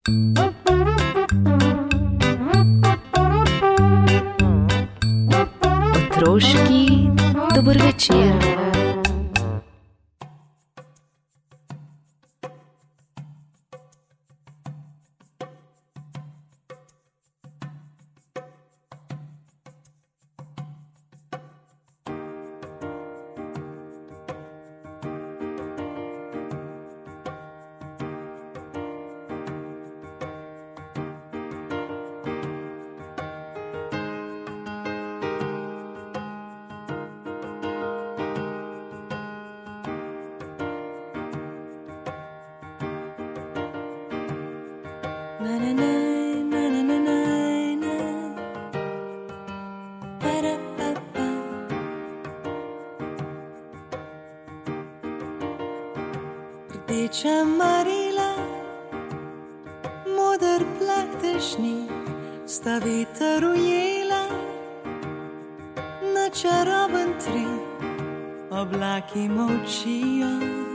Otroški dober večer. Rdeča marila, moder plahtežnik, sta veter ujela, na čaroben trik oblaki molčijo.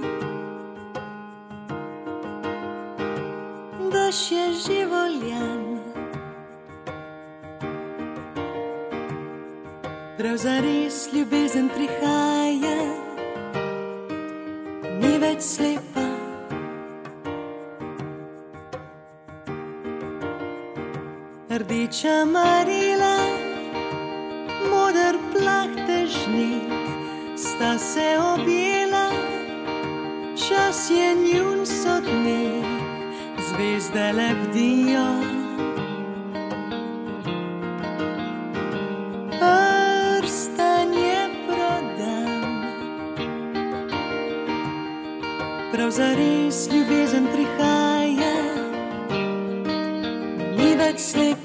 Dež je živoljan, prav zares ljubezen prihaja, ni več slepa. Rdeča marila, moder plahtežnik, sta se objela, čas je njun sodnik, zvezde lebdijo. Prstan je prodan, prav zares ljubezen prihaja, ni več slepa.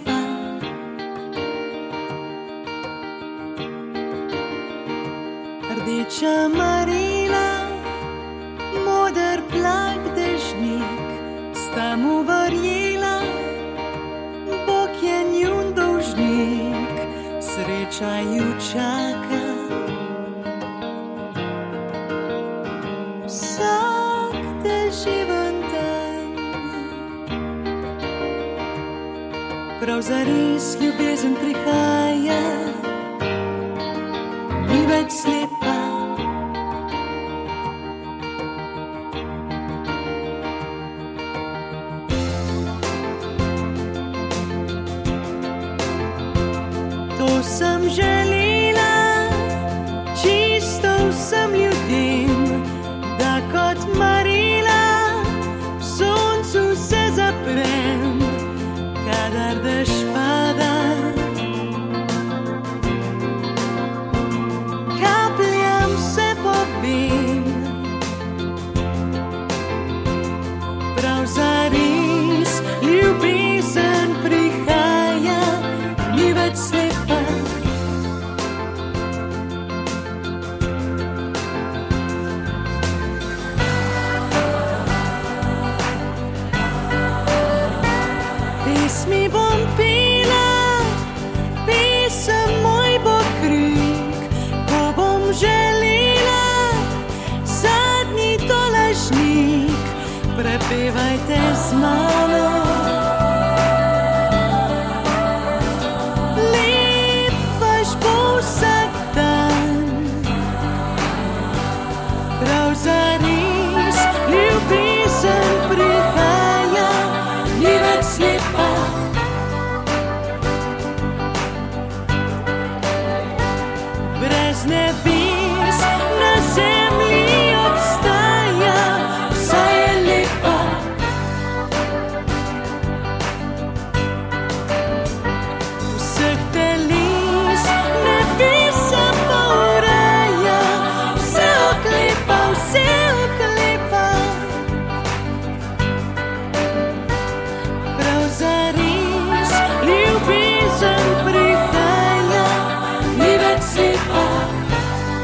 Rdeča marila, moder plahtežnik, sta mu verjela, Bog je njun dolžnik, sreča ju čaka. Vsak deževen dan, prav zares ljubezen prihaja, ni več slepa. To sem želela čisto vsem ljudem, da kot marila v soncu se zaprem, kadar dež pada. Kapljam se povem, prav zares ljubezen prihaja, ni več slepa. Pesmi bom pela, pesem moj bo krik, ko bom želela zadnji tolažnik, prepevajte z mano. Lep vaš bo vsak dan, prav zares ljubezen prihaja, ni več slepa. Brez nebes na zemlji obstaja, vsa je lepa. Vseh teles nebesa pa ureja, vse oklepa, vse oklepa. Prav zares ljubezen prihaja, ni več slepa.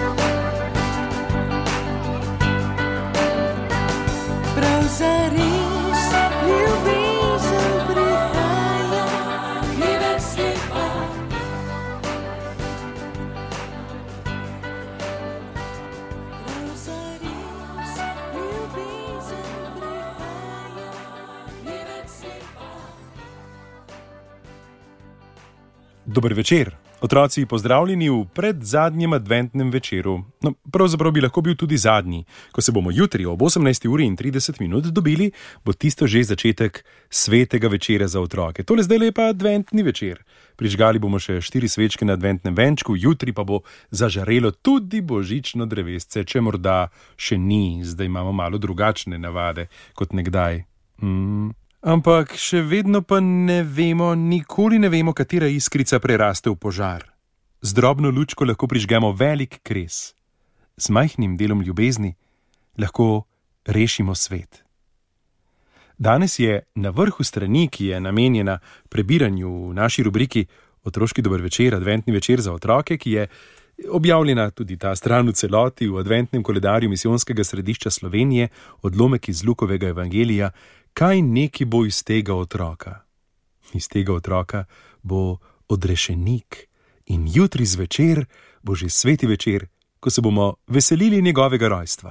Dober večer. Otroci, pozdravljeni v predzadnjem adventnem večeru. No, pravzaprav bi lahko bil tudi zadnji. Ko se bomo jutri ob 18:30 dobili, bo tisto že začetek svetega večera za otroke. Tole zdaj je pa adventni večer. Prižgali bomo še 4 svečke na adventnem venčku, jutri pa bo zažarelo tudi božično drevesce, če morda še ni, zdaj imamo malo drugačne navade kot nekdaj. Ampak še vedno pa nikoli ne vemo, katera iskrica preraste v požar. Z drobno lučko lahko prižgemo velik kres. Z majhnim delom ljubezni lahko rešimo svet. Danes je na vrhu strani, ki je namenjena prebiranju v naši rubriki Otroški dober večer, adventni večer za otroke, ki je objavljena tudi ta stran v celoti v adventnem koledarju Misijonskega središča Slovenije, odlomek iz Lukovega evangelija. Kaj neki bo iz tega otroka? Iz tega otroka bo odrešenik in jutri zvečer bo že sveti večer, ko se bomo veselili njegovega rojstva.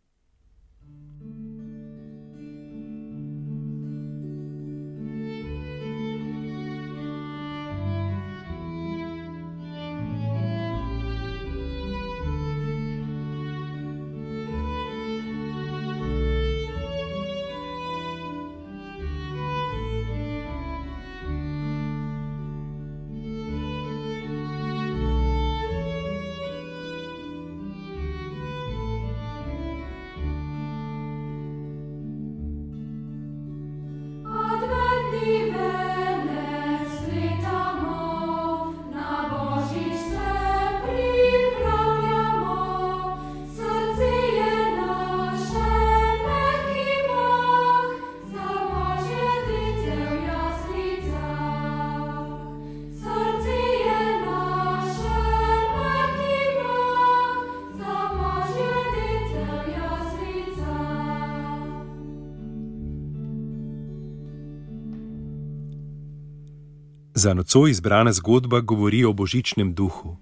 Za nocoj izbrana zgodba govori o božičnem duhu.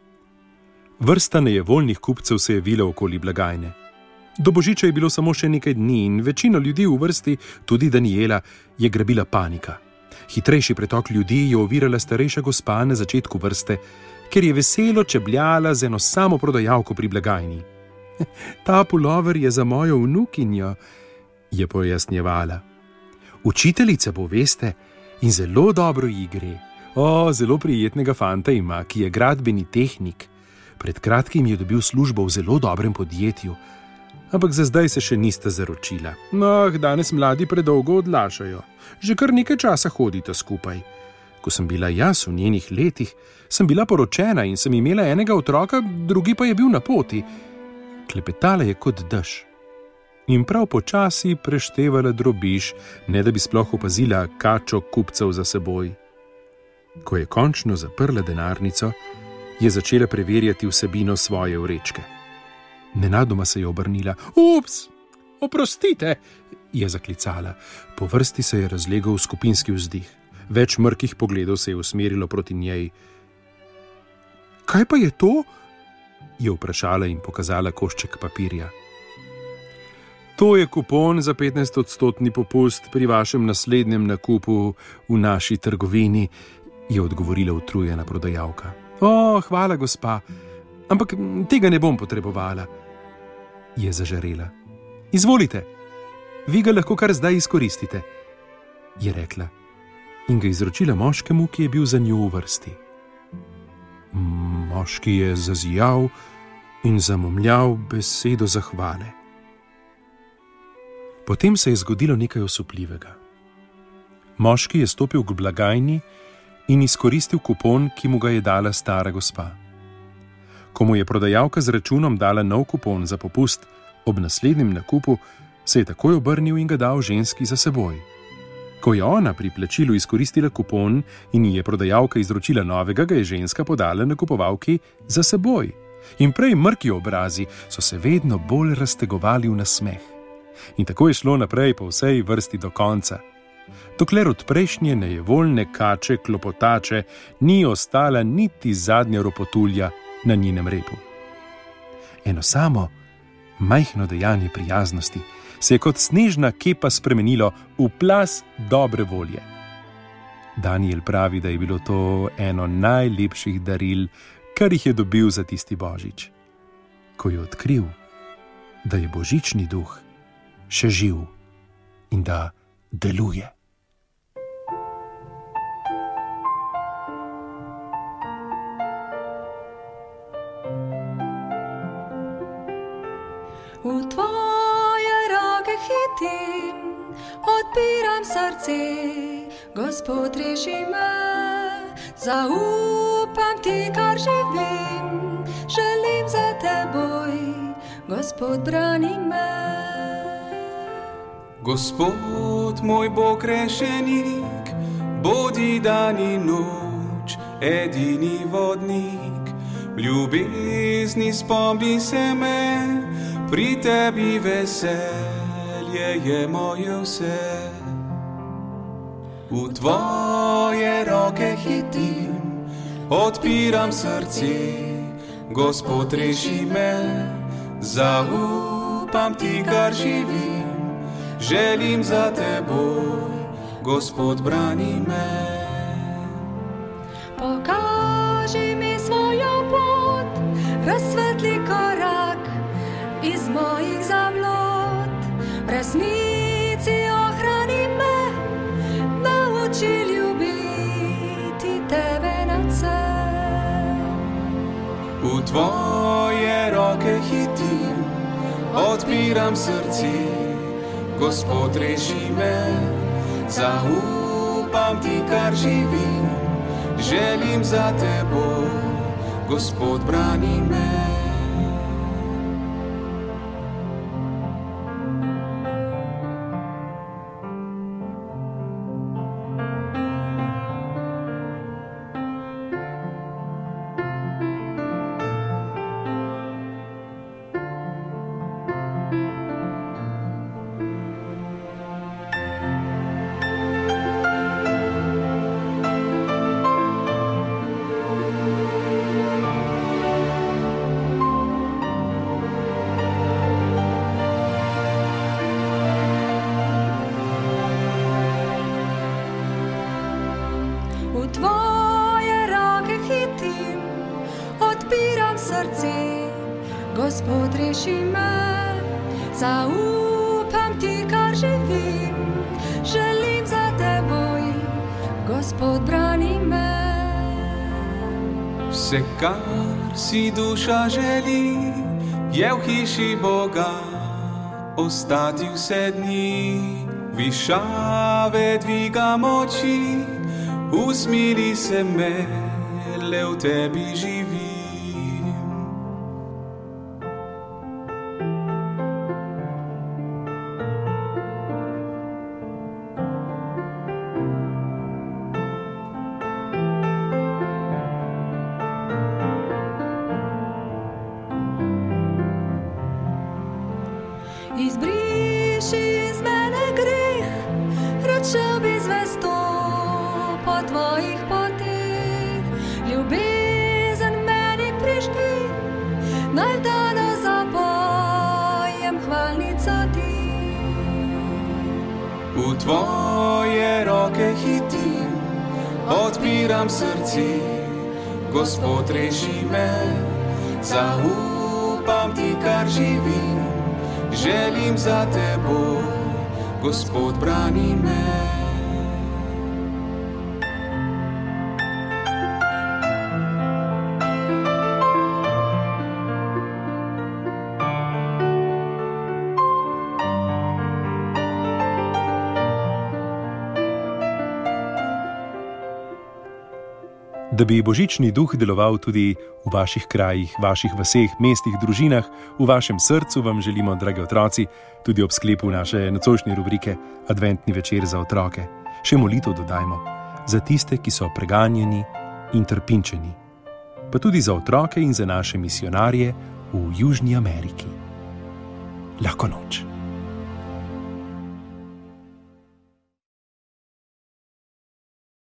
Vrsta nejevoljnih kupcev se je vila okoli blagajne. Do božiča je bilo samo še nekaj dni in večino ljudi v vrsti, tudi Daniela, je grabila panika. Hitrejši pretok ljudi je ovirala starejša gospa na začetku vrste, ker je veselo čebljala z eno samo prodajalko pri blagajni. Ta pulover je za mojo vnukinjo, je pojasnjevala. Učiteljica bo, veste, in zelo dobro ji gre. Zelo prijetnega fanta ima, ki je gradbeni tehnik. Pred kratkim je dobil službo v zelo dobrem podjetju, ampak za zdaj se še nista zaročila. Danes mladi predolgo odlašajo. Že kar nekaj časa hodita skupaj. Ko sem bila jaz v njenih letih, sem bila poročena in sem imela enega otroka, drugi pa je bil na poti. Klepetala je kot dež. In prav počasi preštevala drobiž, ne da bi sploh opazila kačo kupcev za seboj. Ko je končno zaprla denarnico, je začela preverjati vsebino svoje vrečke. Nenadoma se je obrnila. Ups, oprostite, je zaklicala. Po vrsti se je razlegal skupinski vzdih. Več mrkih pogledov se je usmerilo proti njej. Kaj pa je to? Je vprašala in pokazala košček papirja. To je kupon za 15% popust pri vašem naslednjem nakupu v naši trgovini, je odgovorila utrujena prodajalka. Hvala, gospa, ampak tega ne bom potrebovala, je zažarela. Izvolite, vi ga lahko kar zdaj izkoristite, je rekla in ga izročila moškemu, ki je bil za njo v vrsti. Moški je zazijal in zamomljal besedo zahvale. Potem se je zgodilo nekaj osupljivega. Moški je stopil k blagajni in izkoristil kupon, ki mu ga je dala stara gospa. Ko mu je prodajalka z računom dala nov kupon za popust ob naslednjem nakupu, se je takoj obrnil in ga dal ženski za seboj. Ko je ona pri plačilu izkoristila kupon in ji je prodajalka izročila novega, ga je ženska podala nakupovalki za seboj. In prej mrki obrazi so se vedno bolj raztegovali v nasmeh. In tako je šlo naprej po vsej vrsti do konca. Dokler od prejšnje nejevoljne kače klopotače ni ostala niti zadnja ropotulja na njenem repu. Eno samo majhno dejanje prijaznosti se je kot snežna kepa spremenilo v plaz dobre volje. Daniel pravi, da je bilo to eno najlepših daril, kar jih je dobil za tisti božič, ko je odkril, da je božični duh še živ in da deluje. V tvoje roke hitim, odpiram srce, Gospod reši me, zaupam ti, kar živim, želim za teboj, Gospod brani me. Gospod moj Bog rešenik, bodi dan in noč, edini vodnik, v ljubezni spomni se me, pri tebi veselje je moje vse. V tvoje roke hitim, odpiram srce, Gospod reši me, zaupam ti, kar živim, želim za teboj, Gospod brani me. Pokaži mi svojo pot, razsvetli korak iz mojih zablod, v resnici ohrani me, nauči ljubiti tebe nad vse. V tvoje roke hitim, odpiram srce, Gospod reši me, zaupam ti, kar živim, želim za teboj, Gospod brani me. V tvoje roke hitim, odpiram srce, Gospod reši me, zaupam ti, kar živim, želim za teboj, Gospod brani me. Vse, kar si duša želi, je v hiši Boga ostati vse dni. Višave dvigam oči, usmili se me, le v tebi živim. Izbriši iz mene greh, rad šel bi zvesto po tvojih poteh. Ljubezen meni prižgi, naj vdano zapojem hvalnico ti. V tvoje roke hitim, odpiram srce, Gospod reši me, zaupam ti, kar živim, želim za teboj, Gospod brani me. Da bi božični duh deloval tudi v vaših krajih, vaših vaseh, mestih, družinah, v vašem srcu vam želimo, dragi otroci, tudi ob sklepu naše nocojšnje rubrike Adventni večer za otroke, še molitev dodajmo za tiste, ki so preganjeni in trpinčeni, pa tudi za otroke in za naše misionarje v Južni Ameriki. Lahko noč.